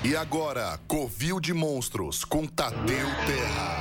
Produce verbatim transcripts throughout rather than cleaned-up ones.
E agora, Covil de Monstros, com Tadeu Terra.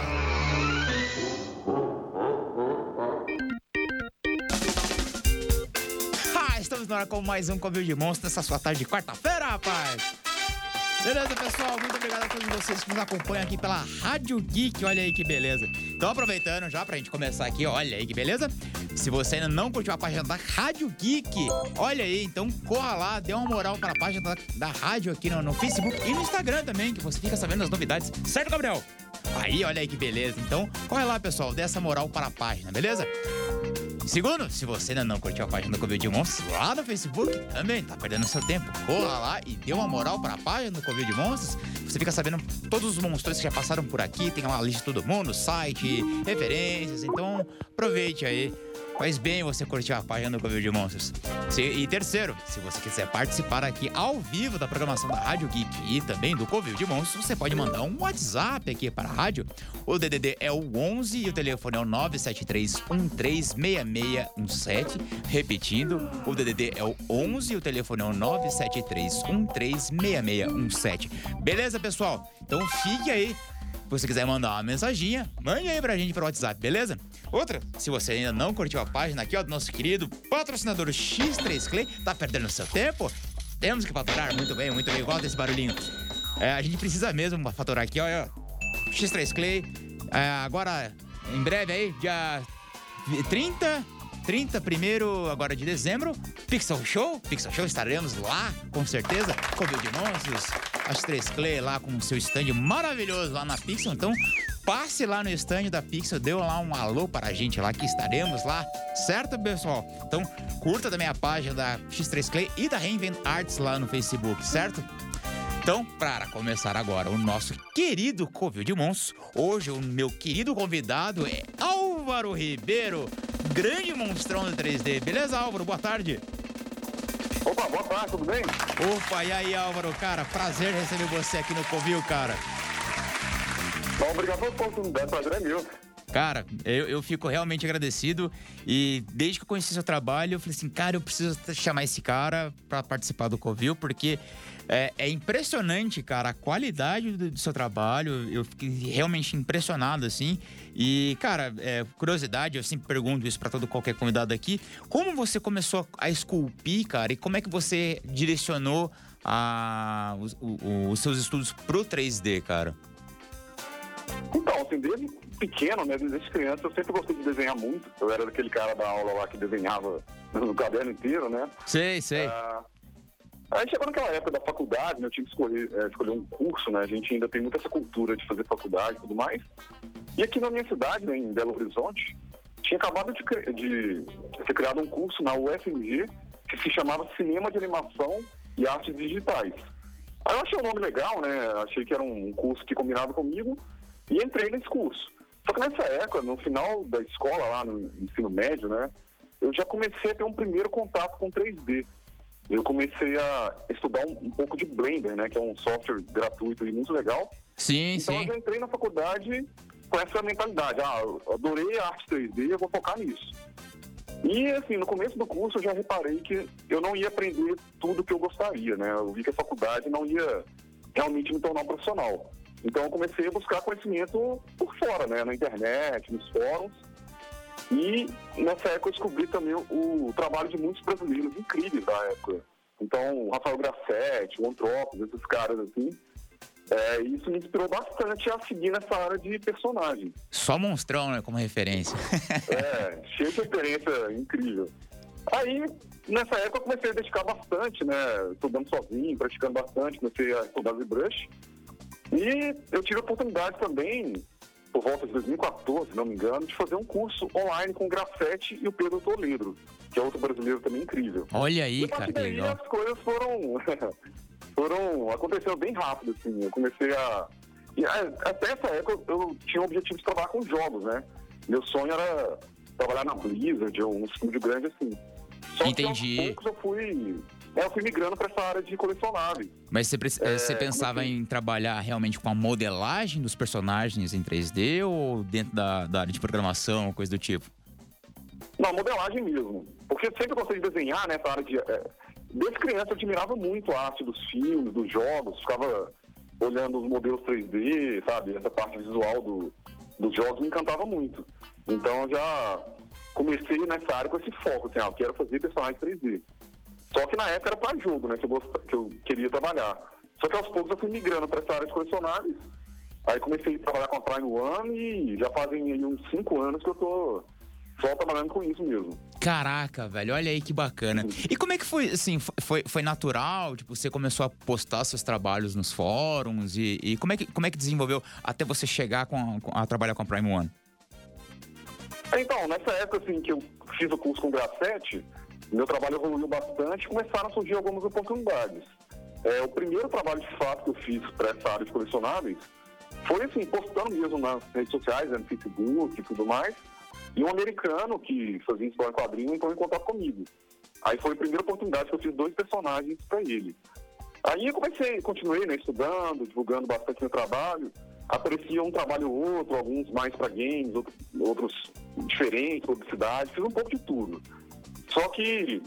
Ah, estamos na hora com mais um Covil de Monstros nessa sua tarde de quarta-feira, rapaz! Beleza, pessoal? Muito obrigado a todos vocês que nos acompanham aqui pela Rádio Geek. Olha aí que beleza. Então, aproveitando já pra gente começar aqui, olha aí que beleza. Se você ainda não curtiu a página da Rádio Geek, olha aí, então corra lá, dê uma moral para a página da, da rádio aqui no, no Facebook e no Instagram também, que você fica sabendo das novidades. Certo, Gabriel? Aí, olha aí que beleza. Então, corre lá, pessoal, dê essa moral para a página, beleza? Segundo, se você ainda não curtiu a página do Covil de Monstros lá no Facebook, também tá perdendo seu tempo. Corra lá e dê uma moral para a página do Covil de Monstros. Você fica sabendo todos os monstros que já passaram por aqui. Tem uma lista de todo mundo, site, referências. Então, aproveite aí. Faz bem você curtir a página do Covil de Monstros. Se, e terceiro, se você quiser participar aqui ao vivo da programação da Rádio Geek e também do Covil de Monstros, você pode mandar um WhatsApp aqui para a rádio. O D D D é o onze e o telefone é o nove sete três um três seis seis um sete. Repetindo, o D D D é o onze e o telefone é o nove sete três um três seis seis um sete. Beleza, pessoal? Então fique aí. Se você quiser mandar uma mensaginha, mande aí pra gente pro WhatsApp, beleza? Outra, se você ainda não curtiu a página aqui, ó, do nosso querido patrocinador X três Clay, tá perdendo seu tempo? Temos que faturar, muito bem, muito bem, gosto desse barulhinho. É, a gente precisa mesmo faturar aqui, ó, ó X três Clay, é, agora, em breve aí, dia trinta, trinta, primeiro agora de dezembro, Pixel Show, Pixel Show, estaremos lá, com certeza, Covil de Monstros, X três Clay lá com o seu stand maravilhoso lá na Pixel. Então, passe lá no stand da Pixel, dê lá um alô para a gente lá, que estaremos lá, certo, pessoal? Então, curta também a página da X três Clay e da Reinvent Arts lá no Facebook, certo? Então, para começar agora o nosso querido Covil de Monstros, hoje o meu querido convidado é Álvaro Ribeiro, grande monstrão do três D. Beleza, Álvaro? Boa tarde. Opa, boa tarde, tudo bem? Opa, e aí, Álvaro, cara, prazer receber você aqui no Covil, cara. Bom, obrigado pela oportunidade, prazer é meu. Cara, eu, eu fico realmente agradecido e desde que eu conheci seu trabalho, eu falei assim, cara, eu preciso chamar esse cara pra participar do Covil, porque é, é impressionante, cara, a qualidade do, do seu trabalho, eu fiquei realmente impressionado, assim. E, cara, é, curiosidade, eu sempre pergunto isso pra todo qualquer convidado aqui, como você começou a esculpir, cara, e como é que você direcionou a, os, o, os seus estudos pro três D, cara? Então, assim, desde pequeno, né, desde criança, eu sempre gostei de desenhar muito. Eu era daquele cara da aula lá que desenhava no caderno inteiro, né? Sei, sei. Ah, aí chegou naquela época da faculdade, né, eu tinha que escolher, é, escolher um curso, né? A gente ainda tem muita essa cultura de fazer faculdade e tudo mais. E aqui na minha cidade, né, em Belo Horizonte, tinha acabado de, de ser criado um curso na U F M G que se chamava Cinema de Animação e Artes Digitais. Aí eu achei o nome legal, né? Achei que era um curso que combinava comigo e entrei nesse curso. Só que nessa época, no final da escola, lá no ensino médio, né, eu já comecei a ter um primeiro contato com três D. Eu comecei a estudar um, um pouco de Blender, né, que é um software gratuito e muito legal. Sim, então sim. eu já entrei na faculdade com essa mentalidade. Ah, eu adorei a arte três D, eu vou focar nisso. E, assim, no começo do curso eu já reparei que eu não ia aprender tudo que eu gostaria, né? Eu vi que a faculdade não ia realmente me tornar um profissional. Então eu comecei a buscar conhecimento por fora, né? Na internet, nos fóruns. E nessa época eu descobri também o, o trabalho de muitos brasileiros incríveis da época. Então, o Rafael Grassetti, o Antropos, esses caras assim. É, isso me inspirou bastante a seguir nessa área de personagem. Só monstrão, né, como referência. É, cheio de referência incrível. Aí, nessa época, eu comecei a dedicar bastante, né, estudando sozinho, praticando bastante, comecei a estudar ZBrush. E eu tive a oportunidade também, por volta de dois mil e quatorze, se não me engano, de fazer um curso online com o Grassetti e o Pedro Toledo, que é outro brasileiro também incrível. Olha aí, e, cara, que daí, legal. as coisas foram, foram acontecendo bem rápido, assim. Eu comecei a... E, até essa época eu, eu tinha o objetivo de trabalhar com jogos, né? Meu sonho era trabalhar na Blizzard ou um estúdio grande, assim. Só Entendi. que aos poucos eu fui... É, eu fui migrando para essa área de colecionáveis. Mas você, É, você pensava comecei- em trabalhar realmente com a modelagem dos personagens em três D ou dentro da, da área de programação, coisa do tipo? Não, modelagem mesmo. Porque eu sempre gostei de desenhar nessa área de... É, desde criança eu admirava muito a arte dos filmes, dos jogos. Ficava olhando os modelos três D, sabe? Essa parte visual do, dos jogos me encantava muito. Então eu já comecei nessa área com esse foco, assim, ah, eu quero fazer personagens três D. Só que na época era para jogo, né, que eu, gost... que eu queria trabalhar. Só que aos poucos eu fui migrando para essa área de colecionáveis. Aí comecei a trabalhar com a Prime One e já fazem aí uns cinco anos que eu tô só trabalhando com isso mesmo. Caraca, velho, olha aí que bacana. E como é que foi, assim, foi, foi natural? Tipo, você começou a postar seus trabalhos nos fóruns e, e como, é que, como é que desenvolveu até você chegar com a, com a trabalhar com a Prime One? Então, nessa época, assim, que eu fiz o curso com o Grafete, meu trabalho evoluiu bastante e começaram a surgir algumas oportunidades. É, o primeiro trabalho de fato que eu fiz para essa área de colecionáveis foi, assim, postando mesmo nas redes sociais, né, no Facebook e tudo mais. E um americano que fazia história em quadrinho entrou em contato comigo. Aí foi a primeira oportunidade que eu fiz dois personagens para ele. Aí eu comecei, continuei, né, estudando, divulgando bastante meu trabalho. Aparecia um trabalho ou outro, alguns mais para games, outros, outros diferentes, publicidade, fiz um pouco de tudo. Só que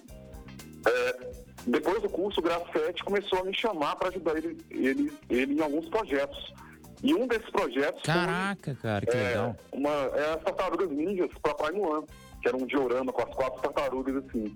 é, depois do curso, o Grafete começou a me chamar para ajudar ele, ele, ele em alguns projetos. E um desses projetos Caraca, foi, cara, que é, legal. Uma, é as Tartarugas Ninjas para Prime One, que era um diorama com as quatro tartarugas assim.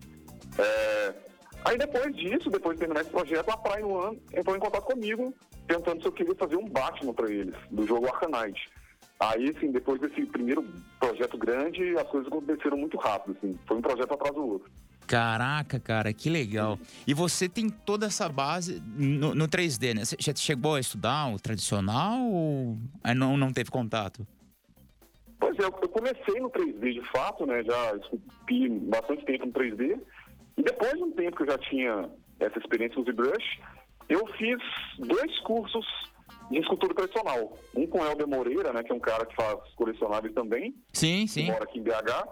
É, aí depois disso, depois de terminar esse projeto, a Prime One entrou em contato comigo, perguntando se eu queria fazer um Batman para eles, do jogo Arcanite. Aí, assim, depois desse primeiro projeto grande, as coisas aconteceram muito rápido, assim. Foi um projeto atrás do outro. Caraca, cara, que legal. E você tem toda essa base no, no três D, né? Você já chegou a estudar o tradicional ou não, não teve contato? Pois é, eu comecei no três D de fato, né? Já esculpi bastante tempo no três D. E depois de um tempo que eu já tinha essa experiência no ZBrush, eu fiz dois cursos de escultura tradicional. Um com o Helder Moreira, né? Que é um cara que faz colecionáveis também. Sim, sim. Que mora aqui em B H.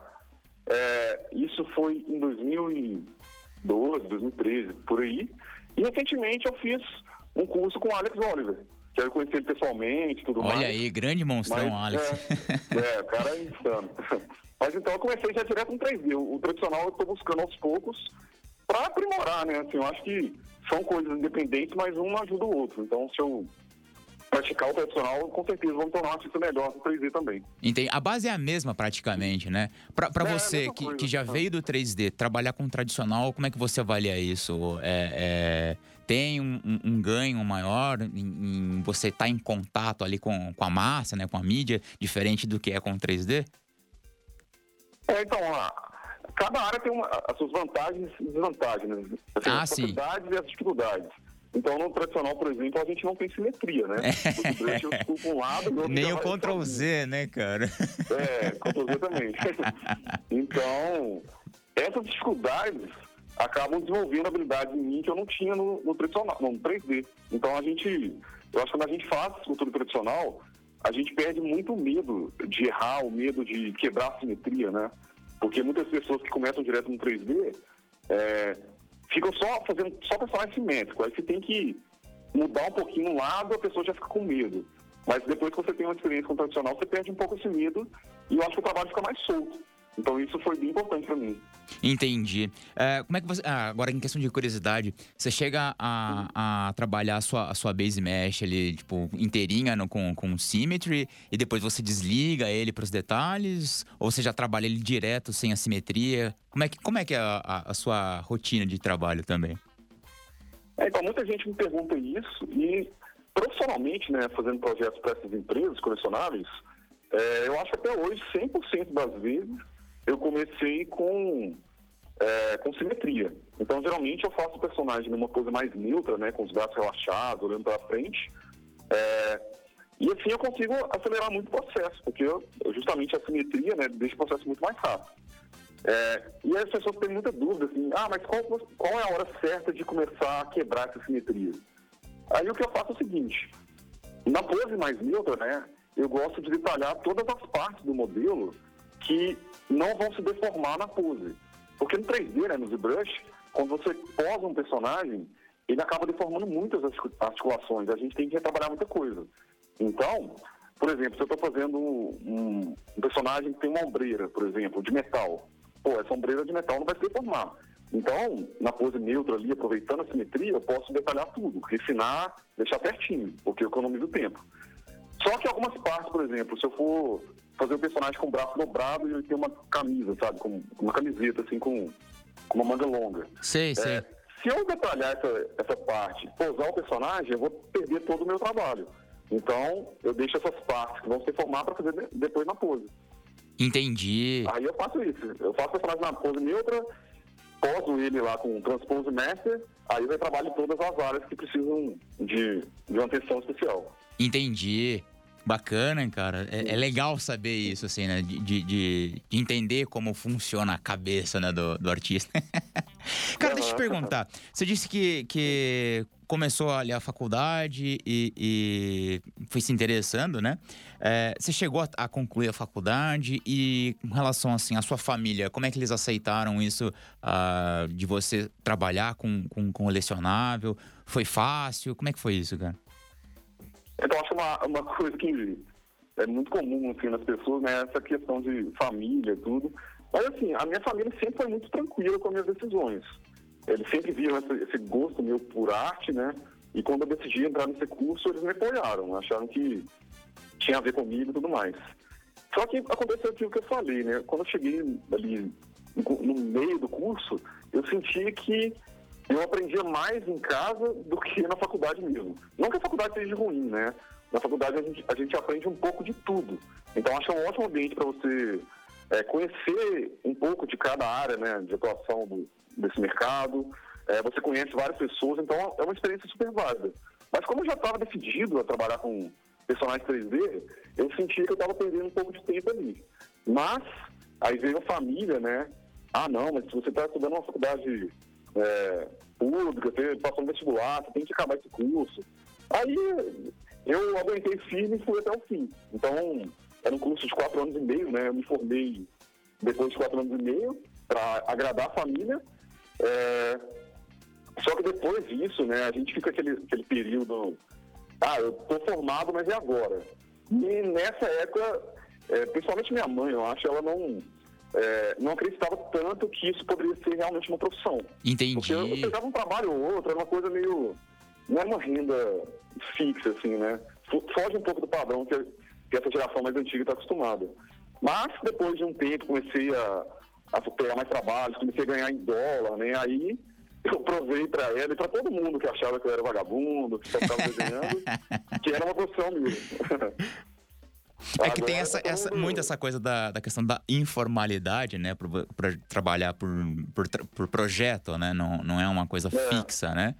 É, isso foi em dois mil e doze, dois mil e treze, por aí. E recentemente eu fiz um curso com o Alex Oliver, que eu conheci ele pessoalmente, tudo Olha mais. Olha aí, grande monstrão, Mas, Alex. É, é, o cara é insano. Mas então eu comecei já direto no três D. O, o tradicional eu estou buscando aos poucos para aprimorar, né? Assim, eu acho que são coisas independentes, mas um ajuda o outro. Então, se eu praticar o tradicional, com certeza vou me tornar um artista melhor no três D também. Entendi. A base é a mesma praticamente, né? Pra, pra É, você que, coisa, que já tá. veio do três D, trabalhar com o tradicional, como é que você avalia isso? É, é, tem um, um, um ganho maior em, em você estar em contato ali com, com a massa, né? Com a mídia, diferente do que é com o três D? É, então, a, cada área tem uma, as suas vantagens e desvantagens, né? Assim, Ah, as sim. facilidades e as dificuldades. Então, no tradicional, por exemplo, a gente não tem simetria, né? O durante eu esculpo um lado e o outro Nem já o vai control sozinho. Z, né, cara? É, control Z também. Então, essas dificuldades acabam desenvolvendo habilidades em mim que eu não tinha no, no tradicional, no três D. Então, a gente, eu acho que quando a gente faz escultura tradicional, a gente perde muito o medo de errar, o medo de quebrar a simetria, né? Porque muitas pessoas que começam direto no três D é, ficam só fazendo só personagem simétrico. Aí você tem que mudar um pouquinho um lado, a pessoa já fica com medo. Mas depois que você tem uma experiência com o tradicional, você perde um pouco esse medo e eu acho que o trabalho fica mais solto. Então isso foi bem importante para mim. Entendi. É, como é que você... Ah, agora, em questão de curiosidade, você chega a, a trabalhar a sua, a sua base mesh ali, tipo, inteirinha no, com, com Symmetry e depois você desliga ele para os detalhes? Ou você já trabalha ele direto, sem assimetria? Como é que, como é, que é a, a, a sua rotina de trabalho também? É, então, muita gente me pergunta isso e, profissionalmente, né, fazendo projetos para essas empresas colecionáveis, é, eu acho que até hoje, cem por cento das vezes, eu comecei com, é, com simetria. Então, geralmente, eu faço o personagem numa coisa mais neutra, né, com os braços relaxados, olhando para frente. É, e assim eu consigo acelerar muito o processo, porque eu, justamente a simetria, né, deixa o processo muito mais rápido. É, e as pessoas têm muita dúvida, assim, ah, mas qual, qual é a hora certa de começar a quebrar essa simetria? Aí o que eu faço é o seguinte, na pose mais neutra, né, eu gosto de detalhar todas as partes do modelo que não vão se deformar na pose. Porque no três D, né, no ZBrush, quando você posa um personagem, ele acaba deformando muitas articulações, a gente tem que retrabalhar muita coisa. Então, por exemplo, se eu estou fazendo um, um personagem que tem uma ombreira, por exemplo, de metal, pô, essa ombreira de metal não vai se deformar. Então, na pose neutra ali, aproveitando a simetria, eu posso detalhar tudo, refinar, deixar certinho, porque eu economizo tempo. Só que algumas partes, por exemplo, se eu for fazer o personagem com o braço dobrado e ele tem uma camisa, sabe, com uma camiseta, assim, com, com uma manga longa. Sei, sei. É, se eu detalhar essa, essa parte, posar o personagem, eu vou perder todo o meu trabalho. Então, eu deixo essas partes que vão se formar para fazer depois na pose. Entendi. Aí eu faço isso. Eu faço o personagem na pose neutra, poso ele lá com o Transpose Master, aí eu trabalho todas as áreas que precisam de, de uma atenção especial. Entendi. Bacana, cara. É, é legal saber isso, assim, né? De, de, de entender como funciona a cabeça, né, do, do artista. Cara, deixa eu te perguntar. Você disse que, que começou ali a faculdade e, e foi se interessando, né? É, você chegou a, a concluir a faculdade e, com relação, assim, à sua família, como é que eles aceitaram isso uh, de você trabalhar com, com, com colecionável? Foi fácil? Como é que foi isso, cara? Então, acho uma, uma coisa que é muito comum, assim, nas pessoas, né? Essa questão de família, tudo. Mas, assim, a minha família sempre foi muito tranquila com as minhas decisões. Eles sempre viram esse, esse gosto meu por arte, né? E quando eu decidi entrar nesse curso, eles me apoiaram. Acharam que tinha a ver comigo e tudo mais. Só que aconteceu aquilo que eu falei, né? Quando eu cheguei ali no meio do curso, eu senti que eu aprendia mais em casa do que na faculdade mesmo. Não que a faculdade seja ruim, né? Na faculdade a gente, a gente aprende um pouco de tudo. Então acho um ótimo ambiente para você é, conhecer um pouco de cada área, né, de atuação do, desse mercado. É, você conhece várias pessoas, então é uma experiência super válida. Mas como eu já estava decidido a trabalhar com personagens três D, eu sentia que eu estava perdendo um pouco de tempo ali. Mas aí veio a família, né? Ah, não, mas se você está estudando uma faculdade É, pública, você passou no vestibular, você tem que acabar esse curso. Aí eu aguentei firme e fui até o fim. Então, era um curso de quatro anos e meio, né? Eu me formei depois de quatro anos e meio para agradar a família. É, só que depois disso, né, a gente fica aquele, aquele período, ah, eu tô formado, mas e agora? E nessa época, é, principalmente minha mãe, eu acho, ela não... É, não acreditava tanto que isso poderia ser realmente uma profissão. Entendi. Porque eu pegava um trabalho ou outro, era uma coisa meio... Não é uma renda fixa, assim, né? Foge um pouco do padrão que, que essa geração mais antiga está acostumada. Mas, depois de um tempo, comecei a, a pegar mais trabalhos, comecei a ganhar em dólar, né? Aí, eu provei para ela e para todo mundo que achava que eu era vagabundo, que só ficava desenhando, que era uma profissão mesmo. É que tem essa, essa, muito essa coisa da, da questão da informalidade, né? Para trabalhar por, por, por projeto, né? Não, não é uma coisa é. fixa, né?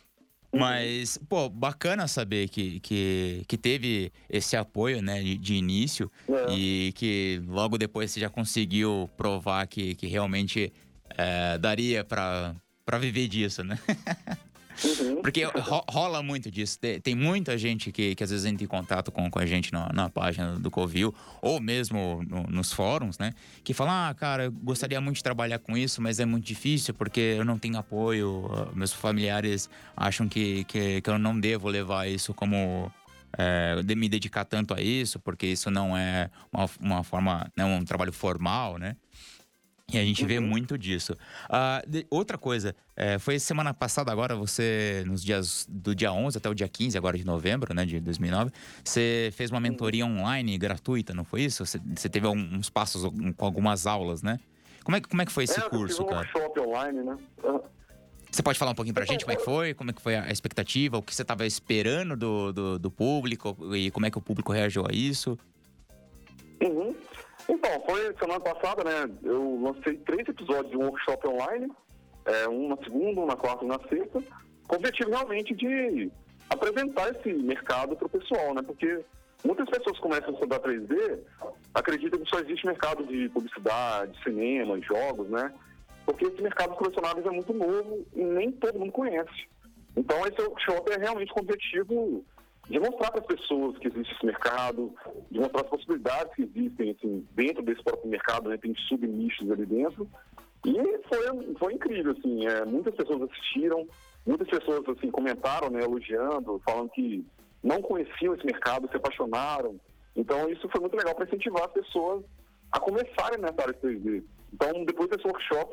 Mas, pô, bacana saber que, que, que teve esse apoio, né? De, de início. É. E que logo depois você já conseguiu provar que, que realmente é, daria para para viver disso, né? Uhum. Porque ro- rola muito disso. Tem, tem muita gente que, que às vezes entra em contato com, com a gente na, na página do Covil, ou mesmo no, nos fóruns, né? Que fala, ah, cara, eu gostaria muito de trabalhar com isso, mas é muito difícil porque eu não tenho apoio. Meus familiares acham que, que, que eu não devo levar isso como... É, de me dedicar tanto a isso, porque isso não é uma, uma forma, né, um trabalho formal, né? E a gente vê muito disso. Uh, de, outra coisa, é, foi semana passada agora, você, nos dias do dia onze até o dia quinze agora de novembro, né, de dois mil e nove, você fez uma mentoria online gratuita, não foi isso? Você, você teve uns passos com algumas aulas, né? Como é, como é que foi esse é, curso, eu fiz um cara? workshop online, né? Uhum. Você pode falar um pouquinho pra gente como é que foi? Como é que foi a expectativa? O que você estava esperando do, do, do público? E como é que o público reagiu a isso? Uhum. Então, foi semana passada, né? Eu lancei três episódios de um workshop online, é, um na segunda, um na quarta e um na sexta, com o objetivo realmente de apresentar esse mercado para o pessoal, né? Porque muitas pessoas começam a estudar três D, acreditam que só existe mercado de publicidade, cinema, jogos, né? Porque esse mercado de colecionáveis é muito novo e nem todo mundo conhece. Então, esse workshop é realmente com o objetivo de mostrar para as pessoas que existe esse mercado, de mostrar as possibilidades que existem assim, dentro desse próprio mercado, né? Tem sub-nichos ali dentro. E foi, foi incrível, assim, é, muitas pessoas assistiram, muitas pessoas assim, comentaram, né, elogiando, falando que não conheciam esse mercado, se apaixonaram. Então isso foi muito legal para incentivar as pessoas a começarem nessa área de três D. Então, depois desse workshop,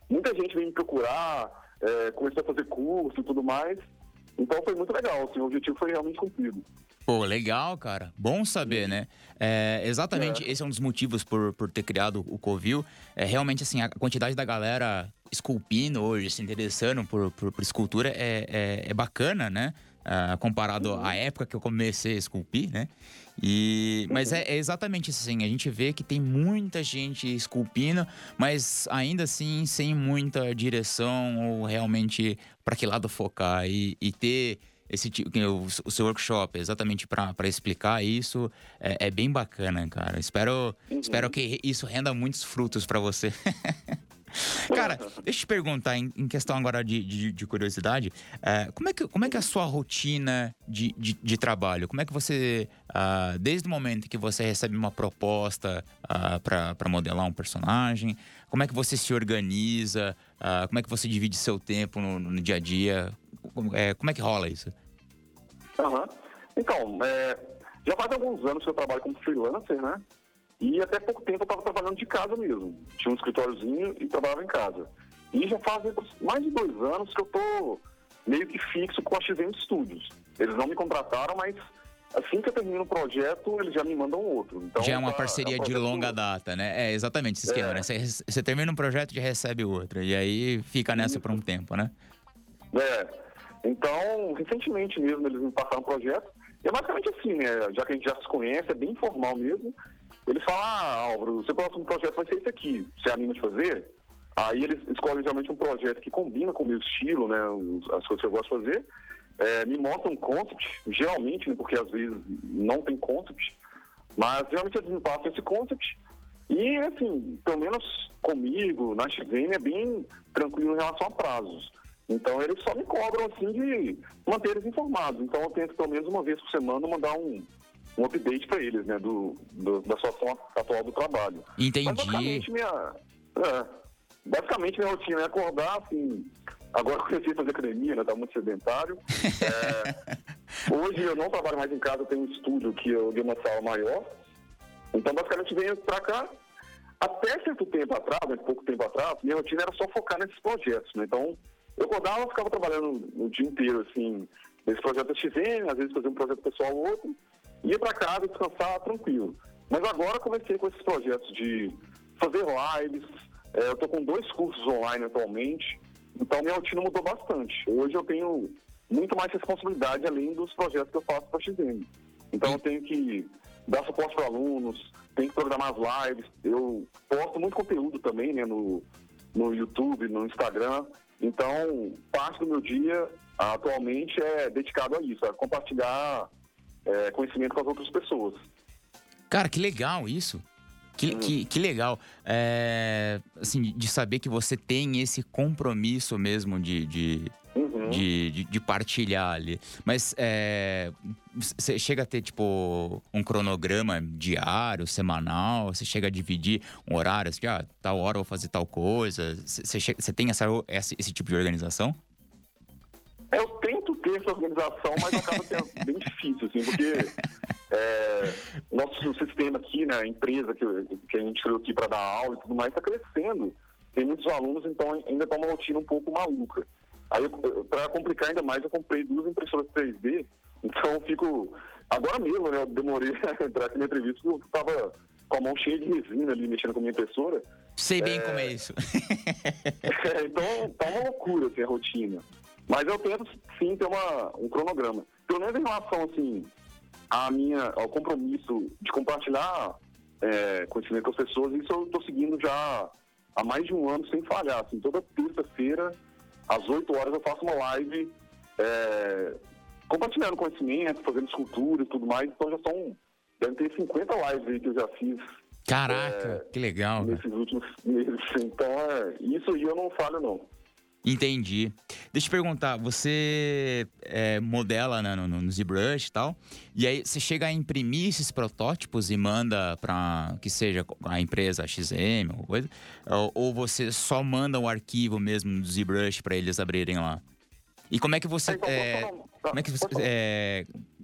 muita gente veio me procurar, é, começou a fazer curso e tudo mais. Então foi muito legal, assim, o objetivo foi realmente cumprido. Pô, legal, cara. Bom saber, né? É, exatamente, É. esse é um dos motivos por, por ter criado o Covil. É realmente, assim, a quantidade da galera esculpindo hoje, se interessando por, por, por escultura é, é, é bacana, né? Ah, comparado Uhum. à época que eu comecei a esculpir, né? E, mas é, é exatamente isso, assim, a gente vê que tem muita gente esculpindo, mas ainda assim sem muita direção ou realmente para que lado focar e, e ter esse tipo, o, o seu workshop exatamente para explicar isso é, é bem bacana, cara. Espero, Uhum. espero que isso renda muitos frutos para você. Cara, deixa eu te perguntar, em, em questão agora de, de, de curiosidade, é, como, é que, como é que é a sua rotina de, de, de trabalho? Como é que você, ah, desde o momento que você recebe uma proposta ah, para modelar um personagem, como é que você se organiza? Ah, como é que você divide seu tempo no, no dia a dia? Como é, como é que rola isso? Aham. Então, é, já faz alguns anos que eu trabalho como freelancer, né? E até pouco tempo eu estava trabalhando de casa mesmo. Tinha um escritóriozinho e trabalhava em casa. E já faz mais de dois anos que eu tô meio que fixo com a X M Studios. Eles não me contrataram, mas assim que eu termino um projeto, eles já me mandam outro. Então, já é uma tá, parceria é um de projeto... longa data, né? É exatamente esse esquema, É. né? Você, você termina um projeto e já recebe outro. E aí fica nessa Isso. por um tempo, né? É. Então, recentemente mesmo eles me passaram um projeto. E é basicamente assim, né? Já que a gente já se conhece, é bem informal mesmo. Eles falam, ah, Álvaro, o seu próximo projeto vai ser esse aqui. Você anima de fazer? Aí eles escolhem realmente um projeto que combina com o meu estilo, né? As coisas que eu gosto de fazer. É, me mostram um concept, geralmente, né? Porque às vezes não tem concept. Mas geralmente eles me passam esse concept. E, assim, pelo menos comigo, na X M, é bem tranquilo em relação a prazos. Então eles só me cobram, assim, de manter eles informados. Então eu tento, pelo menos uma vez por semana, mandar um... um update para eles, né, do, do, da situação atual do trabalho. Entendi. Mas basicamente minha, é, basicamente minha rotina é acordar, assim, agora eu comecei a fazer academia, né, tá muito sedentário. É, hoje eu não trabalho mais em casa, eu tenho um estúdio que eu dei uma sala maior. Então basicamente venho para cá. Até certo tempo atrás, né, pouco tempo atrás, minha rotina era só focar nesses projetos, né, então eu acordava, eu ficava trabalhando o dia inteiro, assim, nesse projeto da X M, às vezes fazia um projeto pessoal ou outro, ia para casa descansar tranquilo. Mas agora comecei com esses projetos de fazer lives, é, eu estou com dois cursos online atualmente, então minha rotina mudou bastante. Hoje eu tenho muito mais responsabilidade além dos projetos que eu faço para a X M. Então eu tenho que dar suporte para alunos, tenho que programar as lives, eu posto muito conteúdo também, né, no, no YouTube, no Instagram. Então parte do meu dia atualmente é dedicado a isso, a compartilhar É, conhecimento com as outras pessoas. Cara, que legal isso. Que, hum. que, que legal. É, assim, de saber que você tem esse compromisso mesmo de, de, uhum. de, de, de partilhar ali. Mas é, você chega a ter, tipo, um cronograma diário, semanal? Você chega a dividir um horário? Assim, ah, tal hora eu vou fazer tal coisa? Você, chega, você tem essa, esse, esse tipo de organização? Eu tento ter essa organização, mas acaba sendo bem difícil, assim, porque é, nosso sistema aqui, né, a empresa que, que a gente criou aqui para dar aula e tudo mais, está crescendo. Tem muitos alunos, então ainda está uma rotina um pouco maluca. Aí, para complicar ainda mais, eu comprei duas impressoras três D, então eu fico... Agora mesmo, né, eu demorei a entrar aqui na entrevista, porque eu estava com a mão cheia de resina ali, mexendo com a minha impressora. Sei bem é... como é isso. é, então, tá uma loucura, assim, a rotina. Mas eu tento, sim, ter uma, um cronograma. Pelo menos em relação, assim, à minha, ao compromisso de compartilhar é, conhecimento com as pessoas, isso eu estou seguindo já há mais de um ano sem falhar. Assim, toda terça-feira, às oito horas, eu faço uma live é, compartilhando conhecimento, fazendo escultura e tudo mais. Então já são, devem ter cinquenta lives aí que eu já fiz. Caraca, é, que legal. Nesses cara. últimos meses. Então, é, isso aí eu não falho, não. Entendi. Deixa eu te perguntar, você é, modela, né, no, no ZBrush e tal, e aí você chega a imprimir esses protótipos e manda para que seja a empresa X M ou coisa, ou, ou você só manda o arquivo mesmo do ZBrush para eles abrirem lá? E como é que você, é, como é que você é,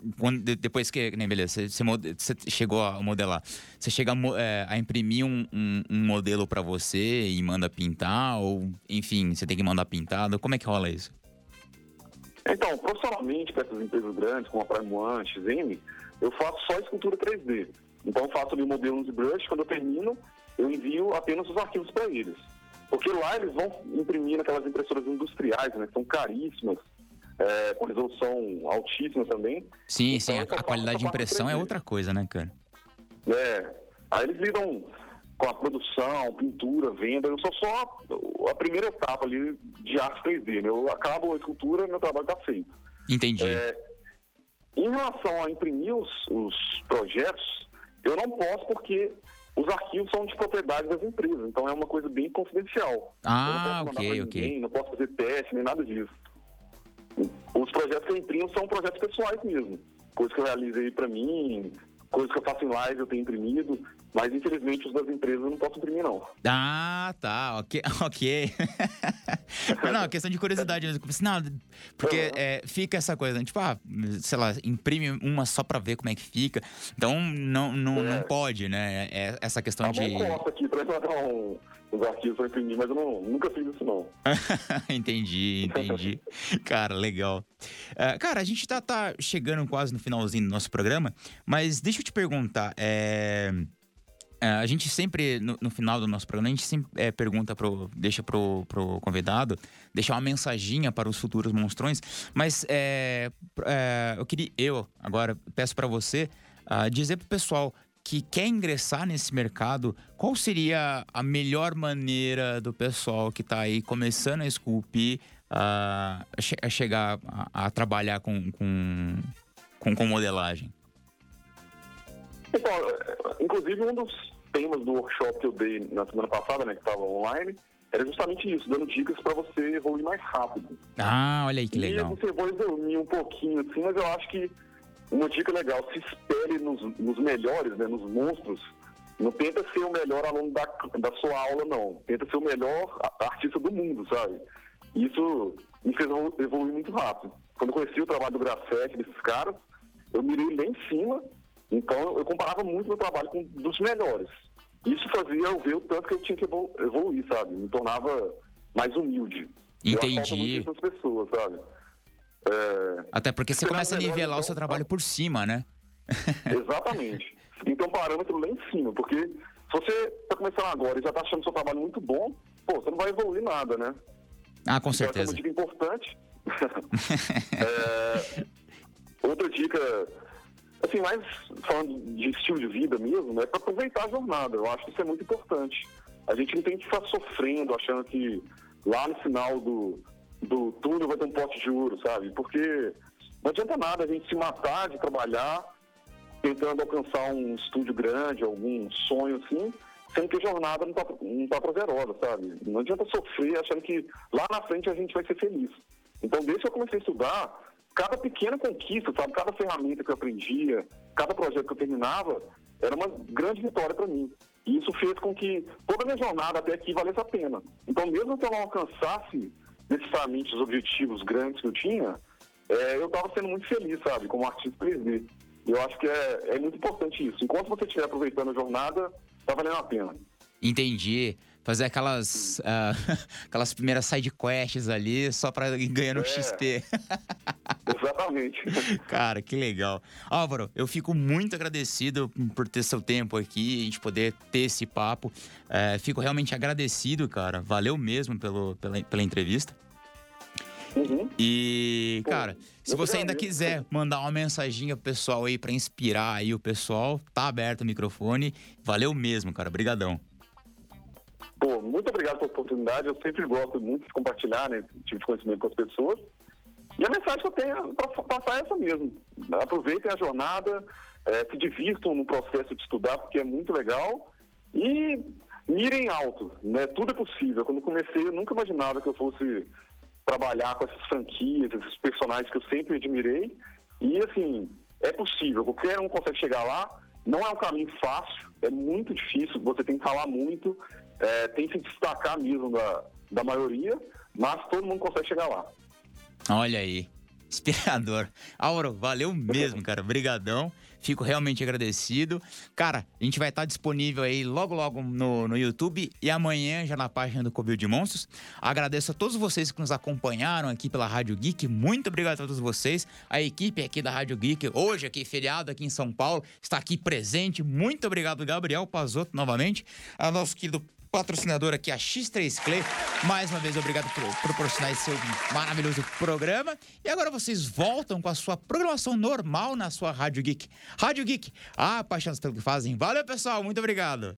quando, depois que, nem beleza, você, você chegou a modelar, você chega a, é, a imprimir um, um, um modelo para você e manda pintar, ou enfim, você tem que mandar pintado, como é que rola isso? Então, profissionalmente, para essas empresas grandes, como a Prime One, X M, eu faço só escultura três D. Então, eu faço ali o modelo no ZBrush, quando eu termino, eu envio apenas os arquivos para eles. Porque lá eles vão imprimir naquelas impressoras industriais, né, que são caríssimas, é, com resolução altíssima também. Sim, então, sim, a, a qualidade de impressão é outra coisa, né, cara? É, aí eles lidam com a produção, pintura, venda. Eu sou só a primeira etapa ali de arte três D, né? Eu acabo a escultura e meu trabalho está feito. Entendi. É, em relação a imprimir os, os projetos, eu não posso porque os arquivos são de propriedade das empresas, então é uma coisa bem confidencial. Ah, eu não posso ok, mandar ok. ninguém, não posso fazer teste, nem nada disso. Os projetos que eu imprimo são projetos pessoais mesmo. Coisas que eu realizei para mim, coisas que eu faço em live eu tenho imprimido, mas infelizmente os das empresas eu não posso imprimir, não. Ah, tá, ok, ok. Não, questão de curiosidade mesmo. Não, porque uhum. é, fica essa coisa, né? Tipo, ah, sei lá, imprime uma só pra ver como é que fica. Então, não, não, é. não pode, né? É essa questão a de... Eu posso aqui pra mandar um, os arquivos pra imprimir, mas eu não, nunca fiz isso, não. Entendi, entendi. Cara, legal. Uh, cara, a gente tá, tá chegando quase no finalzinho do nosso programa, mas deixa eu te perguntar, é... Uh, a gente sempre, no, no final do nosso programa, a gente sempre é, pergunta, pro, deixa pro, pro convidado, deixar uma mensaginha para os futuros monstrões, mas é, é, eu queria, eu agora peço para você uh, dizer pro pessoal que quer ingressar nesse mercado, qual seria a melhor maneira do pessoal que tá aí começando a esculpir uh, a, che- a chegar a, a trabalhar com, com, com, com modelagem? Então, inclusive um dos temas do workshop que eu dei na semana passada, né, que estava online, era justamente isso, dando dicas para você evoluir mais rápido. Ah, olha aí que legal. E você vai evoluir um pouquinho assim, mas eu acho que uma dica legal, se espere nos, nos melhores, né, nos monstros. Não tenta ser o melhor aluno da, da sua aula, não. Tenta ser o melhor artista do mundo, sabe? Isso me fez evoluir muito rápido. Quando eu conheci o trabalho do Grassetti, desses caras, eu mirei lá em cima. Então, eu comparava muito meu trabalho com dos melhores. Isso fazia eu ver o tanto que eu tinha que evoluir, sabe? Me tornava mais humilde. Entendi. Eu muito pessoas, sabe? É... Até porque você começa a nivelar o seu trabalho por cima, né? Exatamente. Então, parâmetro lá em cima. Porque se você está começando agora e já está achando seu trabalho muito bom, pô, você não vai evoluir nada, né? Ah, com então, certeza. Essa é uma dica importante. é... Outra dica... Assim, mais falando de estilo de vida mesmo, é para aproveitar a jornada. Eu acho que isso é muito importante. A gente não tem que ficar sofrendo, achando que lá no final do, do túnel vai ter um pote de ouro, sabe? Porque não adianta nada a gente se matar de trabalhar, tentando alcançar um estúdio grande, algum sonho assim, sendo que a jornada não tá, não tá prazerosa, sabe? Não adianta sofrer achando que lá na frente a gente vai ser feliz. Então, desde que eu comecei a estudar, cada pequena conquista, sabe? Cada ferramenta que eu aprendia, cada projeto que eu terminava, era uma grande vitória para mim. E isso fez com que toda a minha jornada até aqui valesse a pena. Então, mesmo que eu não alcançasse necessariamente os objetivos grandes que eu tinha, é, eu estava sendo muito feliz, sabe? Como artista três D. E eu acho que é, é muito importante isso. Enquanto você estiver aproveitando a jornada, tá valendo a pena. Entendi. Fazer aquelas, uh, aquelas primeiras side quests ali só pra ir ganhando é, X P. Exatamente. Cara, que legal. Álvaro, eu fico muito agradecido por ter seu tempo aqui, a gente poder ter esse papo. É, fico realmente agradecido, cara. Valeu mesmo pelo, pela, pela entrevista. Uhum. E, cara, Pô, se você ainda mesmo. quiser mandar uma mensaginha pro pessoal aí pra inspirar aí o pessoal, tá aberto o microfone. Valeu mesmo, cara. Brigadão. Pô, muito obrigado pela oportunidade. Eu sempre gosto muito de compartilhar, né, esse tipo de conhecimento com as pessoas. E a mensagem que eu tenho para passar é essa mesmo. Aproveitem a jornada, é, se divirtam no processo de estudar, porque é muito legal. E mirem alto, né? Tudo é possível. Quando comecei, eu nunca imaginava que eu fosse trabalhar com essas franquias, esses personagens que eu sempre admirei. E, assim, é possível. Qualquer um consegue chegar lá. Não é um caminho fácil, é muito difícil. Você tem que falar muito. É, tem que se destacar mesmo da, da maioria, mas todo mundo consegue chegar lá. Olha aí. Inspirador. Auro, valeu mesmo, cara. Brigadão. Fico realmente agradecido. Cara, a gente vai estar disponível aí logo, logo no, no YouTube e amanhã já na página do Covil de Monstros. Agradeço a todos vocês que nos acompanharam aqui pela Rádio Geek. Muito obrigado a todos vocês. A equipe aqui da Rádio Geek, hoje aqui, feriado aqui em São Paulo, está aqui presente. Muito obrigado, Gabriel Pazotto, novamente. A nosso querido patrocinador aqui, a X três Clay. Mais uma vez, obrigado por proporcionar esse maravilhoso programa. E agora vocês voltam com a sua programação normal na sua Rádio Geek. Rádio Geek, apaixonados pelo que fazem. Valeu, pessoal. Muito obrigado.